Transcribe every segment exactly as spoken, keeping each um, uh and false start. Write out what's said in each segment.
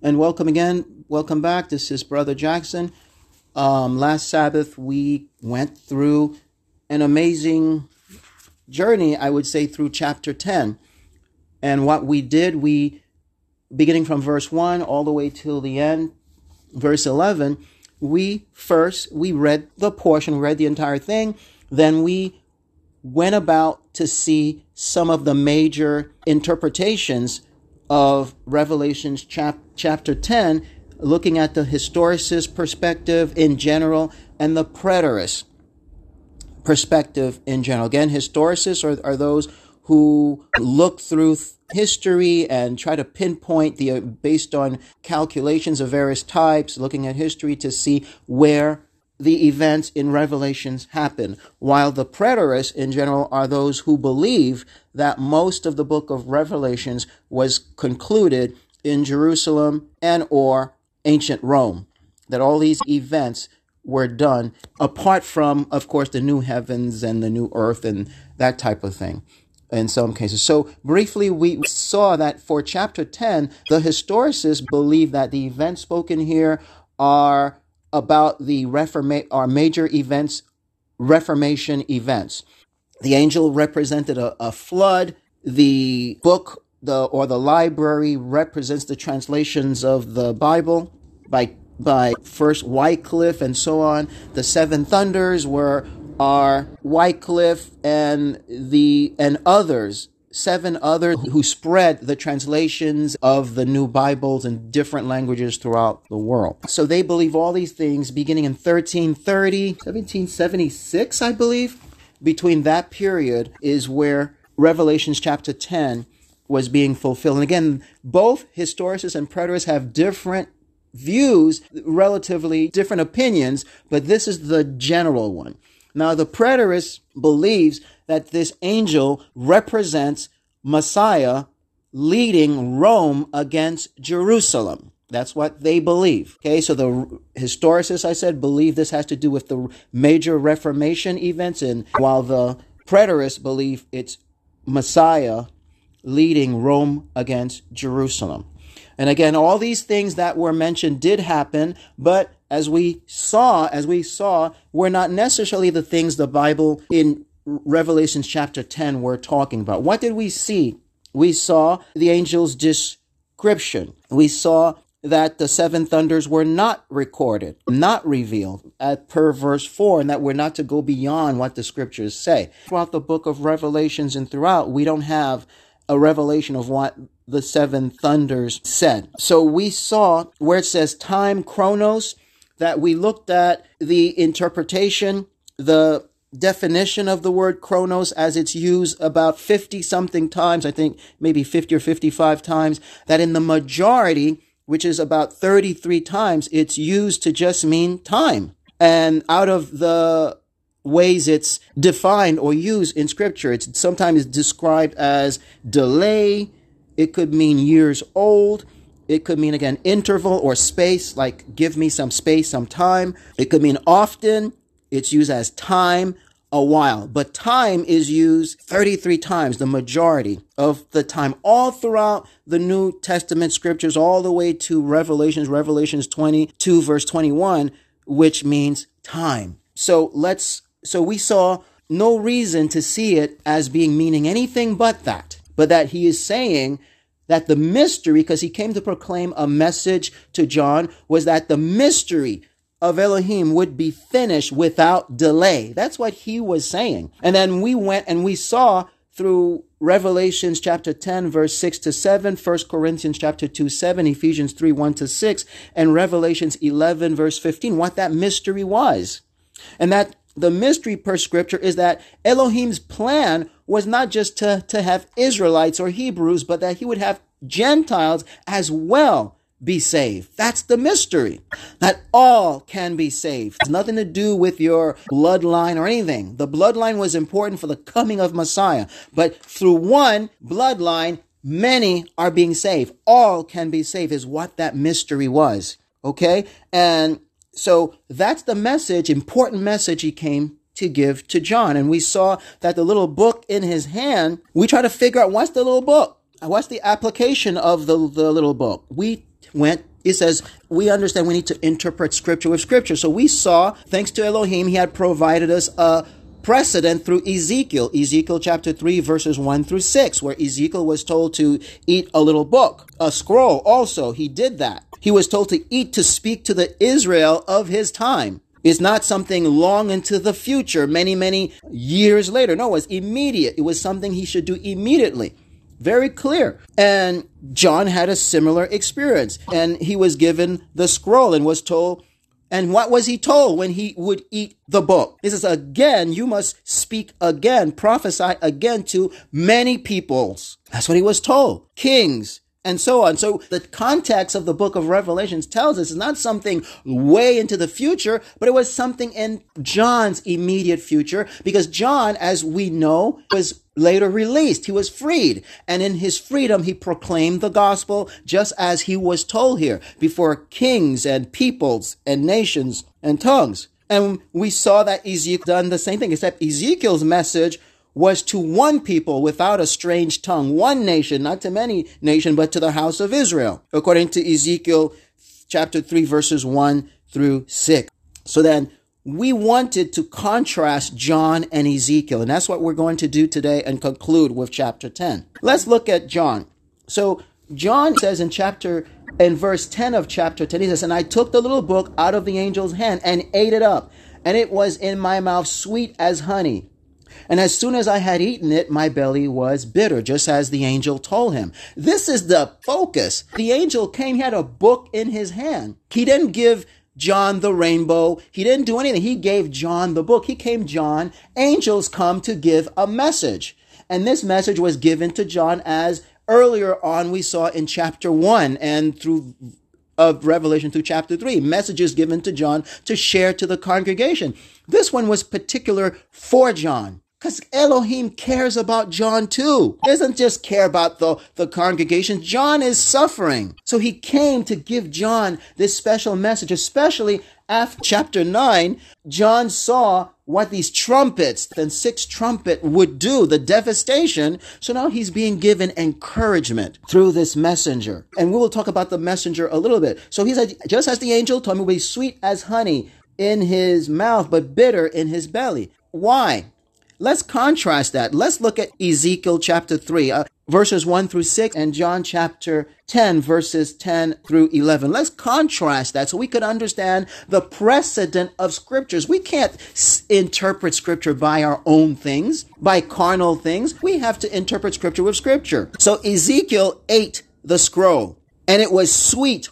And welcome again. Welcome back. This is Brother Jackson. Um, last Sabbath, we went through an amazing journey, I would say, through chapter ten. And what we did, we, beginning from verse one all the way till the end, verse eleven, we first, we read the portion, read the entire thing. Then we went about to see some of the major interpretations of Revelations chap- chapter ten, looking at the historicist perspective in general and the preterist perspective in general. Again, historicists are, are those who look through th- history and try to pinpoint the, uh, based on calculations of various types, looking at history to see where the events in Revelations happen, while the preterists in general are those who believe that most of the book of Revelations was concluded in Jerusalem and or ancient Rome, that all these events were done apart from, of course, the new heavens and the new earth and that type of thing in some cases. So briefly, we saw that for chapter ten, the historicists believe that the events spoken here are about the Reforma- or major events, Reformation events. The angel represented a, a flood. The book, the or the library represents the translations of the Bible by by first Wycliffe and so on. The seven thunders were are Wycliffe and the and others. Seven others who spread the translations of the new Bibles in different languages throughout the world. So they believe all these things beginning in thirteen thirty, seventeen seventy-six, I believe. Between that period is where Revelations chapter ten was being fulfilled. And again, both historicists and preterists have different views, relatively different opinions, but this is the general one. Now, the preterist believes that this angel represents Messiah leading Rome against Jerusalem. That's what they believe. Okay, so the historicists, I said, believe this has to do with the major Reformation events, and while the preterists believe it's Messiah leading Rome against Jerusalem. And again, all these things that were mentioned did happen, but as we saw, as we saw, were not necessarily the things the Bible in Revelation chapter ten were talking about. What did we see? We saw the angel's description. We saw that the seven thunders were not recorded, not revealed, at per verse four, and that we're not to go beyond what the scriptures say. Throughout the book of Revelations and throughout, we don't have a revelation of what the seven thunders said. So we saw where it says time, chronos, that we looked at the interpretation, the definition of the word chronos as it's used about fifty something times, I think maybe fifty or fifty-five times, that in the majority, which is about thirty-three times, it's used to just mean time. And out of the ways it's defined or used in scripture, it's sometimes described as delay. It could mean years old. It could mean, again, interval or space, like give me some space, some time. It could mean often. It's used as time, a while. But time is used thirty-three times, the majority of the time, all throughout the New Testament scriptures, all the way to Revelations, Revelations twenty-two, verse twenty-one, which means time. So let's, so we saw no reason to see it as being meaning anything but that, but that he is saying that the mystery, because he came to proclaim a message to John, was that the mystery of Elohim would be finished without delay. That's what he was saying. And then we went and we saw through Revelations chapter ten, verse six to seven, First Corinthians chapter two, seven, Ephesians three, one to six, and Revelations eleven, verse fifteen, what that mystery was. And that the mystery per scripture is that Elohim's plan was not just to, to have Israelites or Hebrews, but that he would have Gentiles as well be saved. That's the mystery. That all can be saved. It's nothing to do with your bloodline or anything. The bloodline was important for the coming of Messiah. But through one bloodline, many are being saved. All can be saved is what that mystery was. Okay? And so that's the message, important message he came to give to John. And we saw that the little book in his hand, we try to figure out what's the little book? What's the application of the, the little book? We went He says, we understand we need to interpret scripture with scripture. So we saw, thanks to Elohim, he had provided us a precedent through Ezekiel. Ezekiel chapter three, verses one through six, where Ezekiel was told to eat a little book, a scroll also. He did that. He was told to eat to speak to the Israel of his time. It's not something long into the future, many, many years later. No, it was immediate. It was something he should do immediately. Very clear. And John had a similar experience. And he was given the scroll and was told, and what was he told when he would eat the book? He says, again, you must speak again, prophesy again to many peoples. That's what he was told. Kings, and so on. So the context of the book of Revelations tells us it's not something way into the future, but it was something in John's immediate future, because John, as we know, was later released. He was freed. And in his freedom, he proclaimed the gospel just as he was told here before kings and peoples and nations and tongues. And we saw that Ezekiel done the same thing, except Ezekiel's message was to one people without a strange tongue, one nation, not to many nations, but to the house of Israel, according to Ezekiel chapter three, verses one through six. So then we wanted to contrast John and Ezekiel, and that's what we're going to do today and conclude with chapter ten. Let's look at John. So John says in chapter, in verse ten of chapter ten, he says, and I took the little book out of the angel's hand and ate it up, and it was in my mouth sweet as honey. And as soon as I had eaten it, my belly was bitter, just as the angel told him. This is the focus. The angel came, he had a book in his hand. He didn't give John the rainbow. He didn't do anything. He gave John the book. He came, John. Angels come to give a message. And this message was given to John as earlier on we saw in chapter one and through of Revelation through chapter three, messages given to John to share to the congregation. This one was particular for John, because Elohim cares about John too. He doesn't just care about the, the congregation. John is suffering. So he came to give John this special message, especially after chapter nine. John saw what these trumpets, the sixth trumpet would do, the devastation. So now he's being given encouragement through this messenger. And we will talk about the messenger a little bit. So he said, just as the angel told me, it will be sweet as honey in his mouth, but bitter in his belly. Why? Let's contrast that. Let's look at Ezekiel chapter three, uh, verses one through six, and John chapter ten, verses ten through eleven. Let's contrast that so we could understand the precedent of scriptures. We can't s- interpret scripture by our own things, by carnal things. We have to interpret scripture with scripture. So Ezekiel ate the scroll, and it was sweet,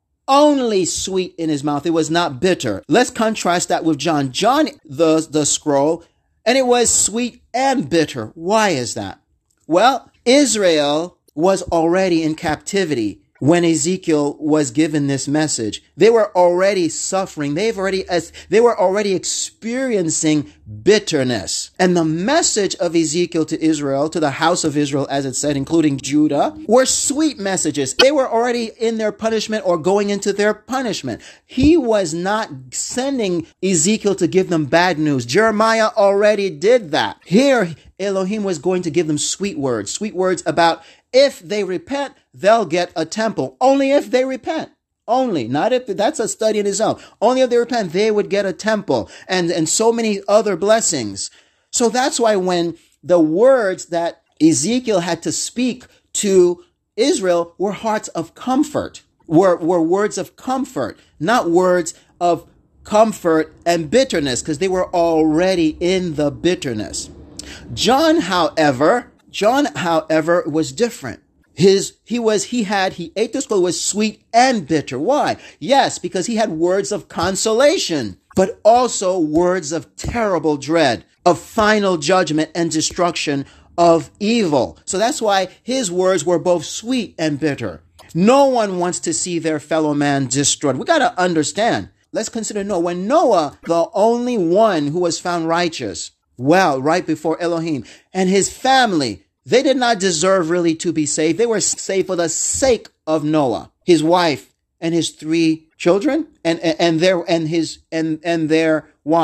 only sweet in his mouth. It was not bitter. Let's contrast that with John. John, the, the scroll, and it was sweet and bitter. Why is that? Well, Israel was already in captivity when Ezekiel was given this message. They were already suffering. They've already, they were already experiencing bitterness. And the message of Ezekiel to Israel, to the house of Israel, as it said, including Judah, were sweet messages. They were already in their punishment or going into their punishment. He was not sending Ezekiel to give them bad news. Jeremiah already did that. Here, Elohim was going to give them sweet words, sweet words about if they repent, they'll get a temple. Only if they repent. Only. Not if, that's a study in itself. Only if they repent, they would get a temple and, and so many other blessings. So that's why when the words that Ezekiel had to speak to Israel were hearts of comfort, were, were words of comfort, not words of comfort and bitterness, because they were already in the bitterness. John, however, John, however, was different. His, he was, he had, he ate the scroll, was sweet and bitter. Why? Yes, because he had words of consolation, but also words of terrible dread, of final judgment and destruction of evil. So that's why his words were both sweet and bitter. No one wants to see their fellow man destroyed. We got to understand. Let's consider Noah. When Noah, the only one who was found righteous, well, right before Elohim, and his family, they did not deserve really to be saved. They were saved for the sake of Noah, his wife, and his three children, and, and their and his and and their wives.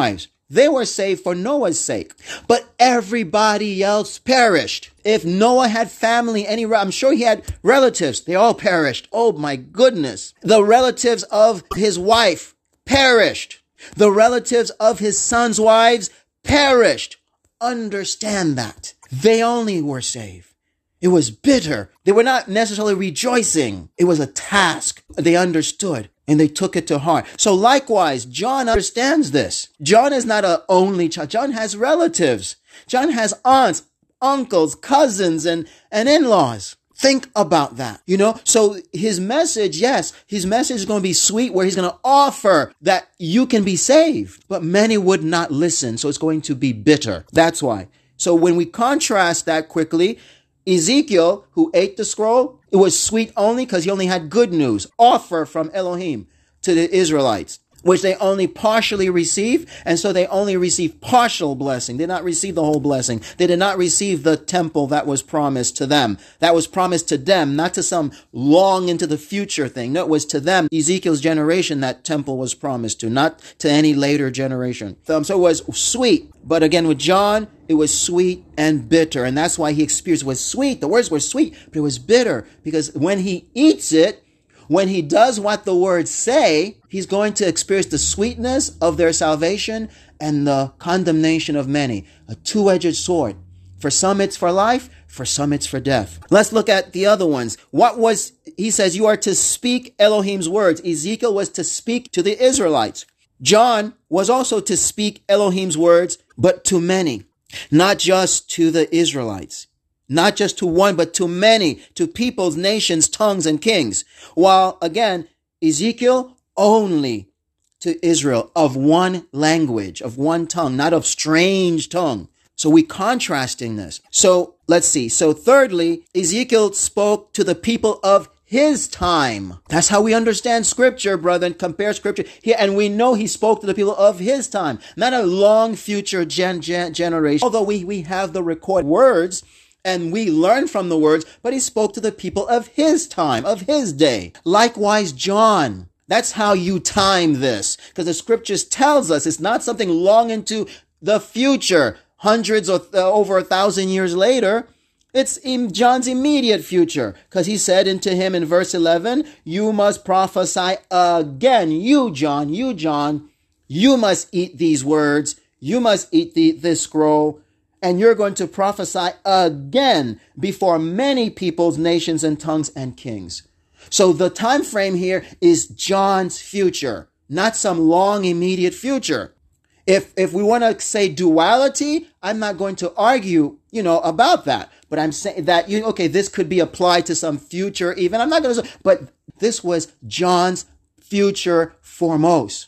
They were saved for Noah's sake, but everybody else perished. If Noah had family, any, I'm sure he had relatives, they all perished. Oh my goodness. The relatives of his wife perished. The relatives of his sons' wives perished. Understand that. They only were saved. It was bitter. They were not necessarily rejoicing. It was a task. They understood. And they took it to heart. So likewise, John understands this. John is not an only child. John has relatives. John has aunts, uncles, cousins, and, and in-laws. Think about that, you know? So his message, yes, his message is going to be sweet where he's going to offer that you can be saved. But many would not listen. So it's going to be bitter. That's why. So when we contrast that quickly, Ezekiel, who ate the scroll, it was sweet only because he only had good news, offer from Elohim to the Israelites, which they only partially received. And so they only received partial blessing. They did not receive the whole blessing. They did not receive the temple that was promised to them. That was promised to them, not to some long into the future thing. No, it was to them, Ezekiel's generation, that temple was promised to, not to any later generation. Um, so it was sweet. But again, with John, it was sweet and bitter. And that's why he experienced it was sweet. The words were sweet, but it was bitter because when he eats it, when he does what the words say, he's going to experience the sweetness of their salvation and the condemnation of many. A two-edged sword. For some it's for life, for some it's for death. Let's look at the other ones. What was, he says, you are to speak Elohim's words. Ezekiel was to speak to the Israelites. John was also to speak Elohim's words, but to many, not just to the Israelites. Not just to one, but to many, to peoples, nations, tongues, and kings. While, again, Ezekiel only to Israel of one language, of one tongue, not of strange tongue. So we contrasting this. So let's see. So thirdly, Ezekiel spoke to the people of his time. That's how we understand scripture, brother, and compare scripture here. And we know he spoke to the people of his time, not a long future gen, gen, generation. Although we, we have the recorded words, and we learn from the words, but he spoke to the people of his time, of his day. Likewise, John. That's how you time this. Because the scriptures tells us it's not something long into the future, hundreds or th- over a thousand years later. It's in John's immediate future. Because he said unto him in verse eleven, you must prophesy again. You, John, you, John, you must eat these words. You must eat the, this scroll. And you're going to prophesy again before many peoples, nations, and tongues and kings. So the time frame here is John's future, not some long immediate future. If if we want to say duality, I'm not going to argue, you know, about that. But I'm saying that, you okay, this could be applied to some future even. I'm not going to, but this was John's future foremost.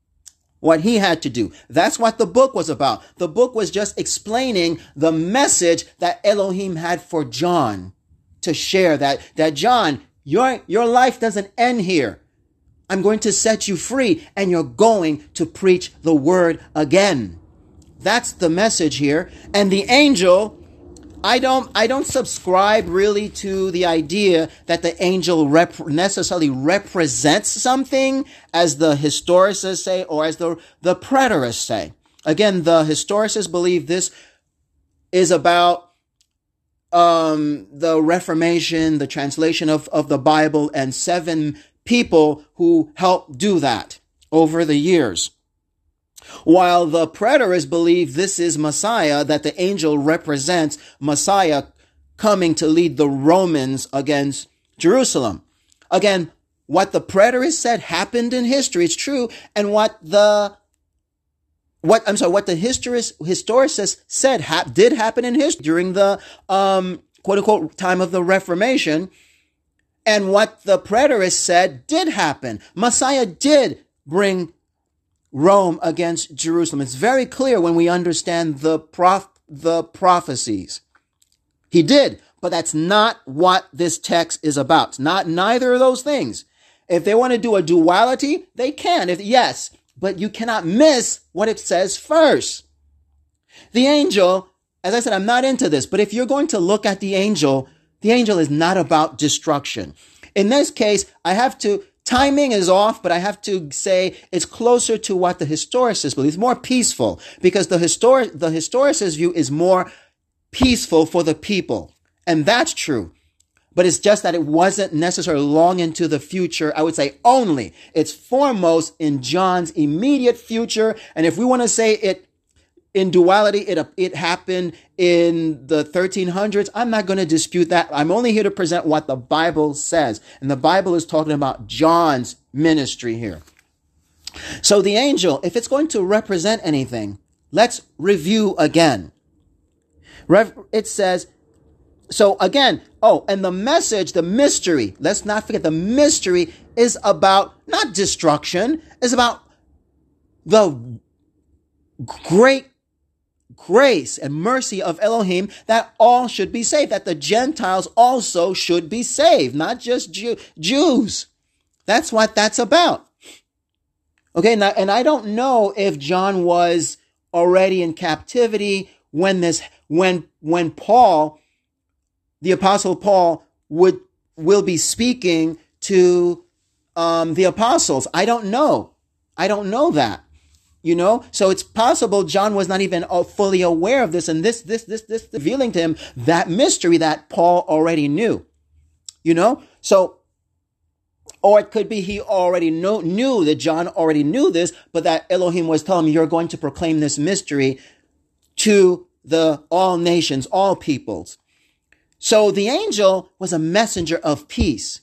What he had to do. That's what the book was about. The book was just explaining the message that Elohim had for John to share. That, that John, your, your life doesn't end here. I'm going to set you free and you're going to preach the word again. That's the message here. And the angel, I don't, I don't subscribe really to the idea that the angel rep- necessarily represents something, as the historicists say, or as the, the preterists say. Again, the historicists believe this is about, um, the Reformation, the translation of, of the Bible, and seven people who helped do that over the years. While the preterists believe this is Messiah, that the angel represents Messiah coming to lead the Romans against Jerusalem. Again, what the preterists said happened in history, it's true, and what the what I'm sorry, what the historist, historicists said ha- did happen in history during the um, quote unquote time of the Reformation, and what the preterists said did happen. Messiah did bring Rome against Jerusalem. It's very clear when we understand the prof- the prophecies. He did, but that's not what this text is about. It's not neither of those things. If they want to do a duality, they can. If yes, but you cannot miss what it says first. The angel, as I said, I'm not into this, but if you're going to look at the angel, the angel is not about destruction. In this case, I have to Timing is off, but I have to say it's closer to what the historicist believes, more peaceful, because the historic, the historicist view is more peaceful for the people. And that's true. But it's just that it wasn't necessarily long into the future. I would say only. It's foremost in John's immediate future. And if we want to say it in duality, it, it happened in the thirteen hundreds. I'm not going to dispute that. I'm only here to present what the Bible says. And the Bible is talking about John's ministry here. So the angel, if it's going to represent anything, let's review again. It says, so again, oh, and the message, the mystery, let's not forget the mystery is about not destruction, it's about the great grace and mercy of Elohim that all should be saved, that the Gentiles also should be saved, not just Jew- Jews. That's what that's about. Okay, now, and I don't know if John was already in captivity when this, when, when Paul, the Apostle Paul, would, will be speaking to, um, the apostles. I don't know. I don't know that. You know, so it's possible John was not even fully aware of this, and this, this, this, this revealing to him that mystery that Paul already knew. You know, so, or it could be he already know, knew that John already knew this, but that Elohim was telling him, you're going to proclaim this mystery to the all nations, all peoples. So the angel was a messenger of peace.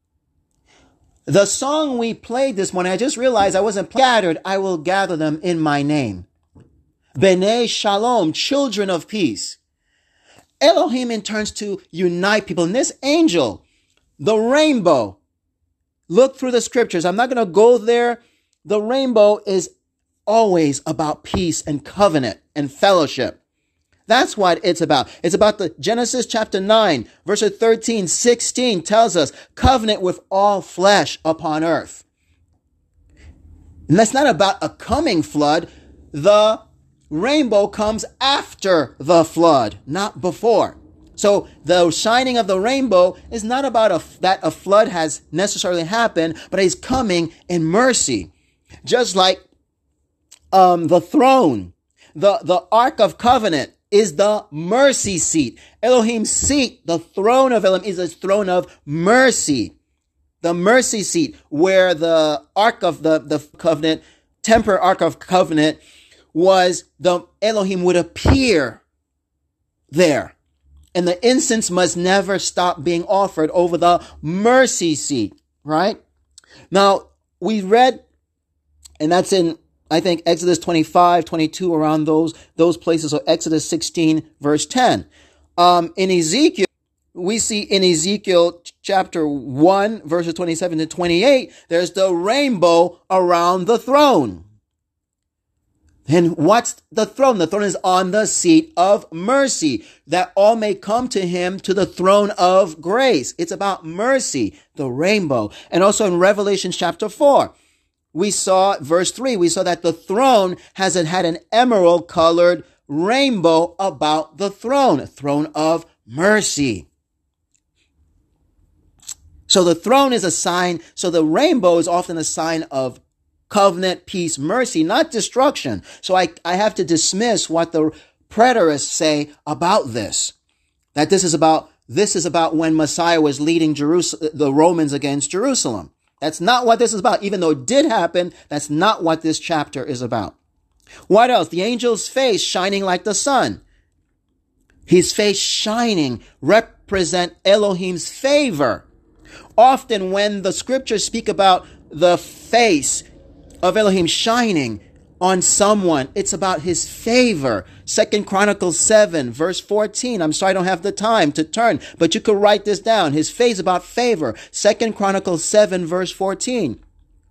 The song we played this morning, I just realized I wasn't scattered. I will gather them in my name. B'nai Shalom, children of peace. Elohim in turns to unite people. And this angel, the rainbow, look through the scriptures. I'm not going to go there. The rainbow is always about peace and covenant and fellowship. That's what it's about. It's about the Genesis chapter nine, verses thirteen, sixteen tells us covenant with all flesh upon earth. And that's not about a coming flood. The rainbow comes after the flood, not before. So the shining of the rainbow is not about a, that a flood has necessarily happened, but he's coming in mercy. Just like um, the throne, the, the Ark of Covenant, is the mercy seat. Elohim's seat, the throne of Elohim, is a throne of mercy. The mercy seat, where the Ark of the, the Covenant, temporary Ark of Covenant, was the Elohim would appear there. And the incense must never stop being offered over the mercy seat, right? Now, we read, and that's in I think Exodus twenty-five, twenty-two, around those, those places, or Exodus sixteen, verse ten. Um, in Ezekiel, we see in Ezekiel chapter one, verses twenty-seven to twenty-eight, there's the rainbow around the throne. And what's the throne? The throne is on the seat of mercy, that all may come to him to the throne of grace. It's about mercy, the rainbow. And also in Revelation chapter four, we saw, verse three, we saw that the throne has had an emerald colored rainbow about the throne, a throne of mercy. So the throne is a sign, so the rainbow is often a sign of covenant, peace, mercy, not destruction. So I, I have to dismiss what the preterists say about this, that this is about, this is about when Messiah was leading Jerusalem, the Romans against Jerusalem. That's not what this is about. Even though it did happen, that's not what this chapter is about. What else? The angel's face shining like the sun. His face shining represent Elohim's favor. Often when the scriptures speak about the face of Elohim shining on someone, it's about his favor. Second Chronicles seven, verse fourteen. I'm sorry I don't have the time to turn, but you could write this down. His face about favor. Second Chronicles seven, verse fourteen.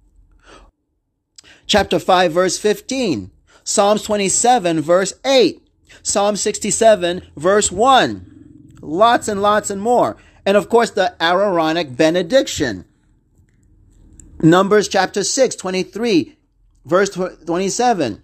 Chapter five, verse fifteen. Psalms twenty-seven, verse eight. Psalm sixty-seven, verse one. Lots and lots and more. And of course, the Aaronic benediction. Numbers chapter six, twenty-three, verse twenty-seven.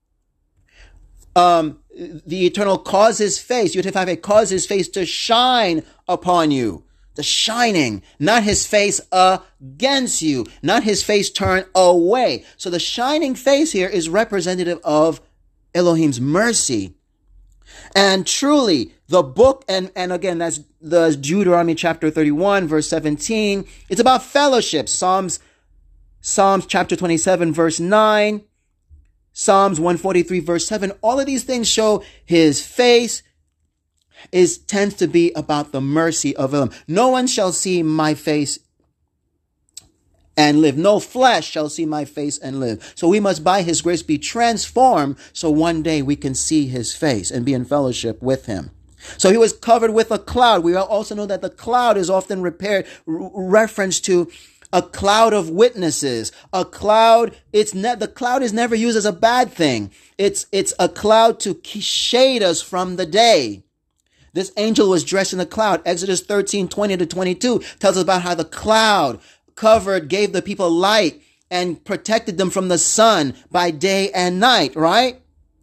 Um, the Eternal cause his face, Yud Tef Vav He, cause his face to shine upon you. the shining, not his face against you, not his face turned away. So the shining face here is representative of Elohim's mercy. And truly, the book, and, and again, that's the Deuteronomy chapter thirty-one, verse seventeen. It's about fellowship. Psalms, Psalms chapter twenty-seven, verse nine. Psalms one forty-three, verse seven. All of these things show his face is tends to be about the mercy of Elohim. No one shall see my face and live. No flesh shall see my face and live. So we must, by his grace, be transformed so one day we can see his face and be in fellowship with him. So he was covered with a cloud. We also know that the cloud is often repaired, r- reference to a cloud of witnesses. A cloud, it's ne- the cloud is never used as a bad thing. It's, it's a cloud to shade us from the day. This angel was dressed in a cloud. Exodus thirteen, twenty to twenty-two tells us about how the cloud covered, gave the people light and protected them from the sun by day and night, right?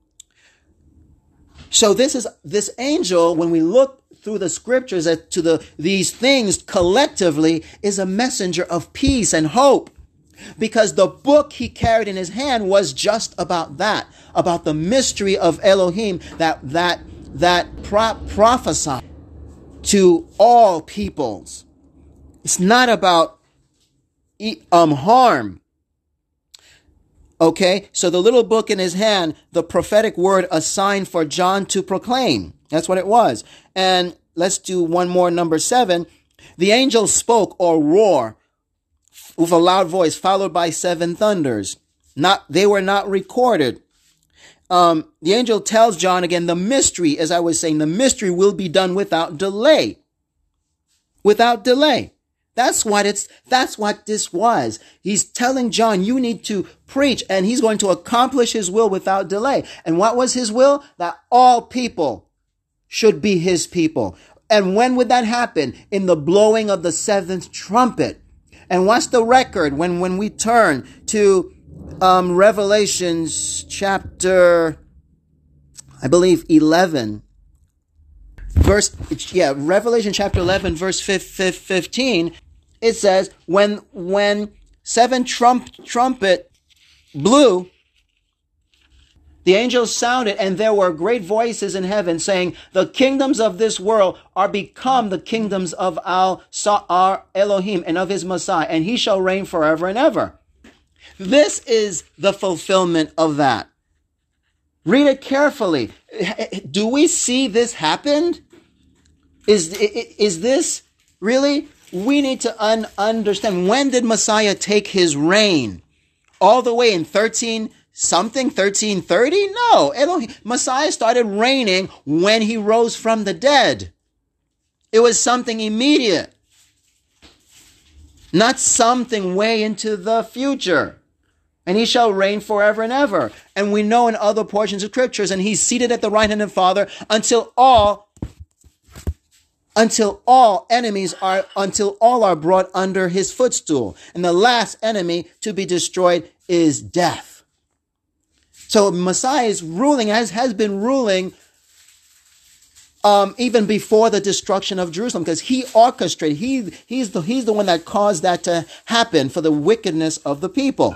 So this is, this angel, when we look through the scriptures to the, these things collectively, is a messenger of peace and hope. Because the book he carried in his hand was just about that, about the mystery of Elohim that, that, that pro- prophesied to all peoples. It's not about um harm. Okay, so the little book in his hand, the prophetic word assigned for John to proclaim. That's what it was. And let's do one more, number seven. The angel spoke or roar with a loud voice, followed by seven thunders. Not, they were not recorded. Um, the angel tells John again, the mystery, as I was saying, the mystery will be done without delay. Without delay. That's what it's, that's what this was. He's telling John, you need to preach, and he's going to accomplish his will without delay. And what was his will? That all people should be his people. And when would that happen? In the blowing of the seventh trumpet. And what's the record when, when we turn to um, Revelations chapter, I believe, eleven. Verse, yeah, Revelation chapter eleven, verse fifteen, it says, when, when seven trump, trumpet blew, the angels sounded, and there were great voices in heaven saying, the kingdoms of this world are become the kingdoms of our, our Elohim and of his Messiah, and he shall reign forever and ever. This is the fulfillment of that. Read it carefully. Do we see this happen? Is, is this really? We need to un- understand. When did Messiah take his reign? All the way in thirteen something, thirteen thirty? No. Elohim, Messiah started reigning when he rose from the dead. It was something immediate. Not something way into the future. And he shall reign forever and ever. And we know in other portions of scriptures, and he's seated at the right hand of the Father until all, until all enemies are, until all are brought under his footstool. And the last enemy to be destroyed is death. So Messiah is ruling, as has been ruling, um, even before the destruction of Jerusalem, because he orchestrated, he, he's the, he's the one that caused that to happen for the wickedness of the people.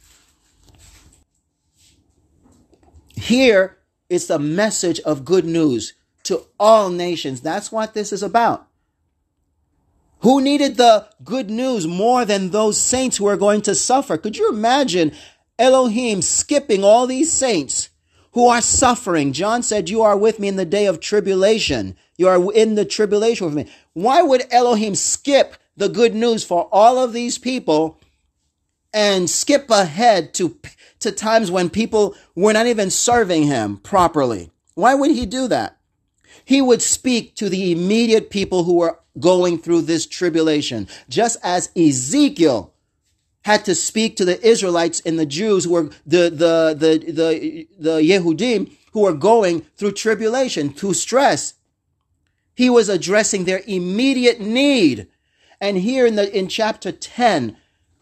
Here, it's a message of good news to all nations. That's what this is about. Who needed the good news more than those saints who are going to suffer? Could you imagine Elohim skipping all these saints who are suffering? John said, you are with me in the day of tribulation. You are in the tribulation with me. Why would Elohim skip the good news for all of these people and skip ahead to to times when people were not even serving him properly? Why would he do that? He would speak to the immediate people who were going through this tribulation, just as Ezekiel had to speak to the Israelites and the Jews who were the the the the, the Yehudim who were going through tribulation, through stress. He was addressing their immediate need. And here in the in chapter ten,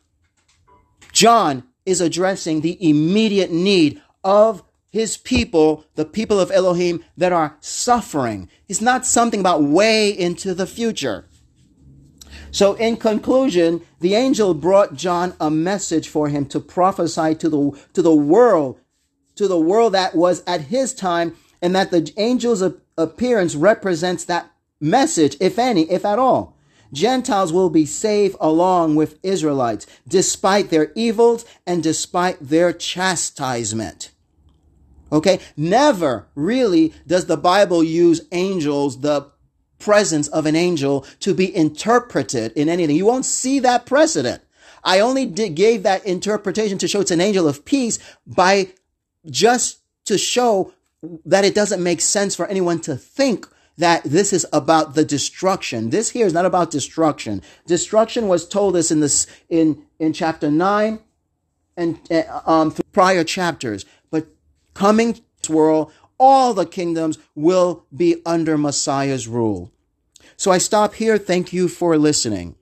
John is addressing the immediate need of his people, the people of Elohim that are suffering. It's not something about way into the future. So in conclusion, the angel brought John a message for him to prophesy to the, to the world, to the world that was at his time, and that the angel's appearance represents that message, if any, if at all. Gentiles will be saved along with Israelites, despite their evils and despite their chastisement. Okay? Never really does the Bible use angels, the presence of an angel, to be interpreted in anything. You won't see that precedent. I only did, gave that interpretation to show it's an angel of peace, by just to show that it doesn't make sense for anyone to think that this is about the destruction. This here is not about destruction. Destruction was told us in this in in chapter nine and uh, um through prior chapters. But coming to this world, all the kingdoms will be under Messiah's rule. So I stop here. Thank you for listening.